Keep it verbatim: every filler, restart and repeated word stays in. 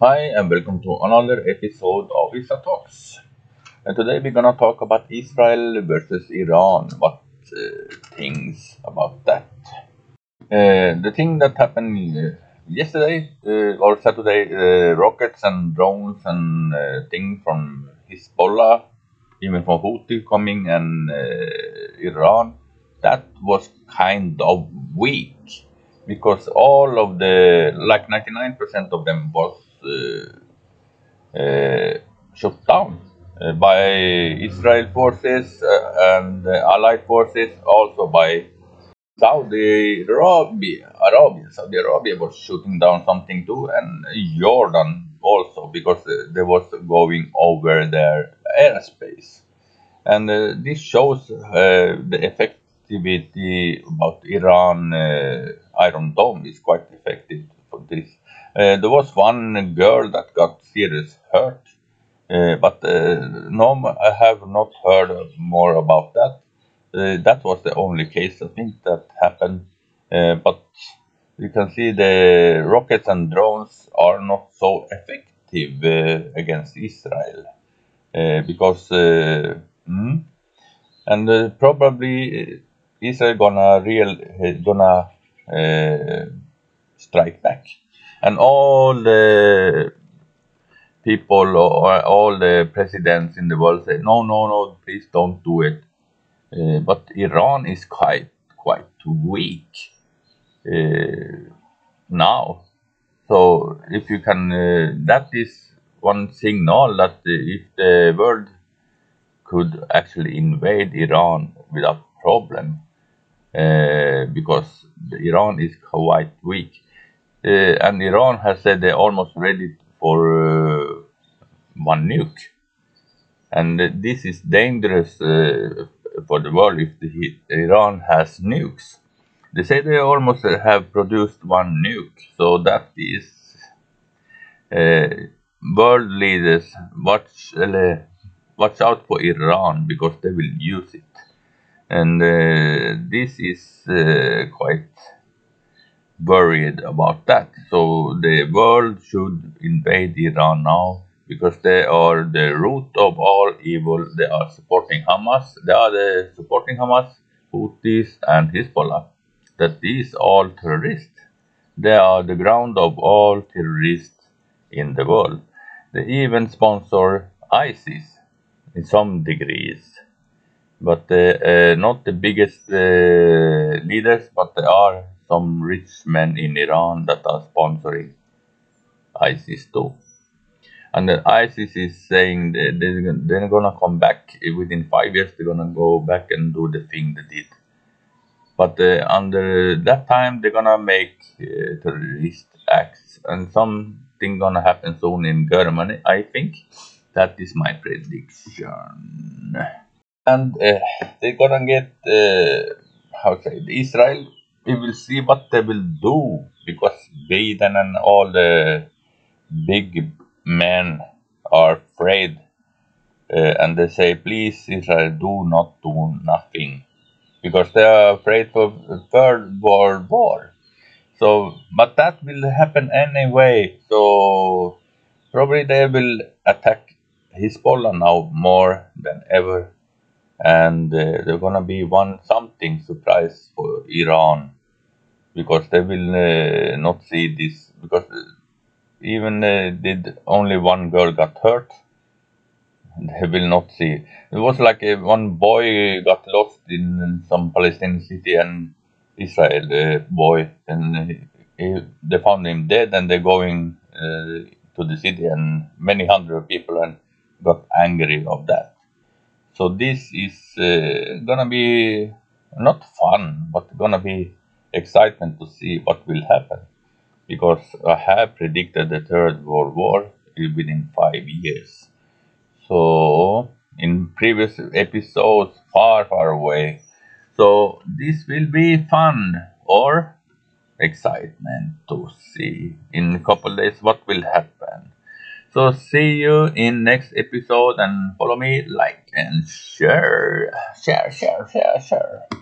Hi, and welcome to another episode of Isa Talks. And today we're gonna talk about Israel versus Iran. What uh, things about that? Uh, the thing that happened uh, yesterday uh, or Saturday, uh, rockets and drones and uh, things from Hezbollah, even from Houthi coming and uh, Iran, that was kind of weak because all of the like ninety-nine percent of them was uh, uh, shut down uh, by Israel forces uh, and uh, allied forces, also by Saudi Arabia. Arabia. Saudi Arabia was shooting down something too, and Jordan also because uh, they was going over their airspace. And uh, this shows uh, the effectivity about Iran uh, Iron Dome is quite effective for this. Uh, there was one girl that got serious hurt, uh, but uh, no, I have not heard more about that. Uh, that was the only case I think that happened. Uh, but you can see the rockets and drones are not so effective uh, against Israel uh, because. Uh, mm, and uh, probably uh, Israel gonna real uh, gonna uh, strike back, and all the people or all the presidents in the world say no, no, no, please don't do it. Uh, but Iran is quite quite weak uh, now. So if you can, uh, that is one signal that uh, if the world could actually invade Iran without problem, uh, because the Iran is quite weak. Uh, and Iran has said they're almost ready for uh, one nuke. And uh, this is dangerous uh, for the world if the, Iran has nukes. They say they almost uh, have produced one nuke. So that is uh, world leaders watch, uh, watch out for Iran because they will use it. And uh, this is uh, quite worried about that. So the world should invade Iran now because they are the root of all evil. They are supporting Hamas. They are the supporting Hamas, Houthis, and Hezbollah. That these all terrorists. They are the ground of all terrorists in the world. They even sponsor ISIS in some degrees, but uh, uh, not the biggest uh, leaders, but there are some rich men in Iran that are sponsoring ISIS too. And the ISIS is saying that they're, they're gonna come back within five years. They're gonna go back and do the thing they did. But uh, under that time, they're gonna make uh, terrorist acts, and something gonna happen soon in Germany. I think that is my prediction. And uh, they're gonna get uh, how to say it, Israel. We will see what they will do because Biden and all the big men are afraid, uh, and they say, "Please, Israel, do not do nothing," because they are afraid of a third world war. So, but that will happen anyway. So probably they will attack Hezbollah now more than ever, and uh, they're gonna be one something surprise for Iran because they will uh, not see this because uh, even uh, did only one girl got hurt, they will not see. It was like uh, one boy got lost in some Palestinian city and Israel uh, boy, and he, they found him dead, and they're going uh, to the city, and many hundred people and got angry of that. So this is uh, gonna be not fun, but gonna be excitement to see what will happen because I have predicted the third world war within five years. So in previous episodes, far far away. So this will be fun or excitement to see in a couple days what will happen. So see you in next episode and follow me, like and share, share, share, share, share.